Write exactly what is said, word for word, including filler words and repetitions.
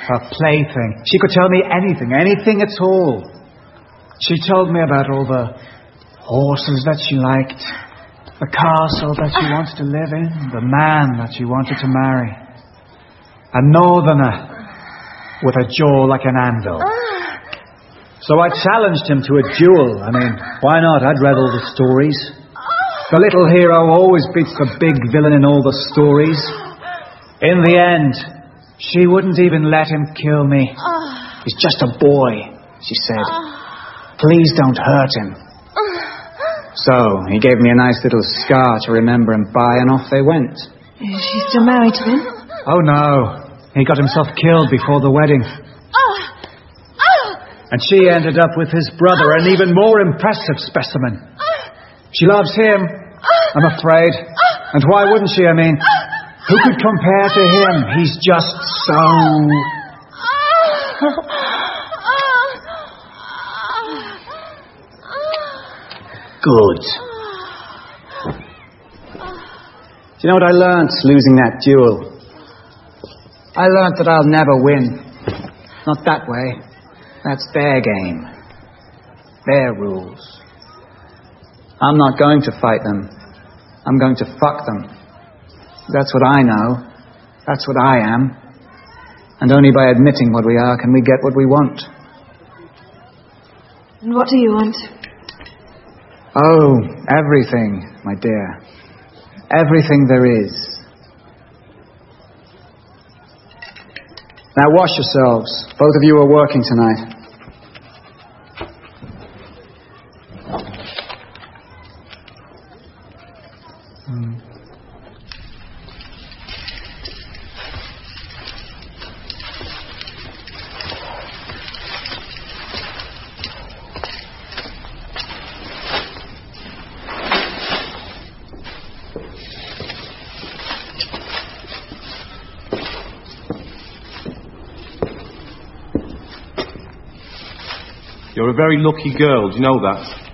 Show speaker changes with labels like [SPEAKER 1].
[SPEAKER 1] Her plaything. She could tell me anything, anything at all. She told me about all the horses that she liked, the castle that she wanted to live in, the man that she wanted to marry. A northerner with a jaw like an anvil. So I challenged him to a duel. I mean, why not? I'd read all the stories. The little hero always beats the big villain in all the stories. In the end, she wouldn't even let him kill me. He's just a boy, she said. Please don't hurt him. So he gave me a nice little scar to remember him by, and off they went.
[SPEAKER 2] Is she still married to him?
[SPEAKER 1] Oh, no. He got himself killed before the wedding. And she ended up with his brother, an even more impressive specimen. She loves him, I'm afraid. And why wouldn't she, I mean? Who could compare to him? He's just so... good. Do you know what I learnt losing that duel? I learnt that I'll never win. Not that way. That's their game. Their rules. I'm not going to fight them. I'm going to fuck them. That's what I know. That's what I am. And only by admitting what we are can we get what we want.
[SPEAKER 2] And what do you want?
[SPEAKER 1] Oh, everything, my dear. Everything there is. Now wash yourselves. Both of you are working tonight. Hmm.
[SPEAKER 3] You're a very lucky girl, do you know that?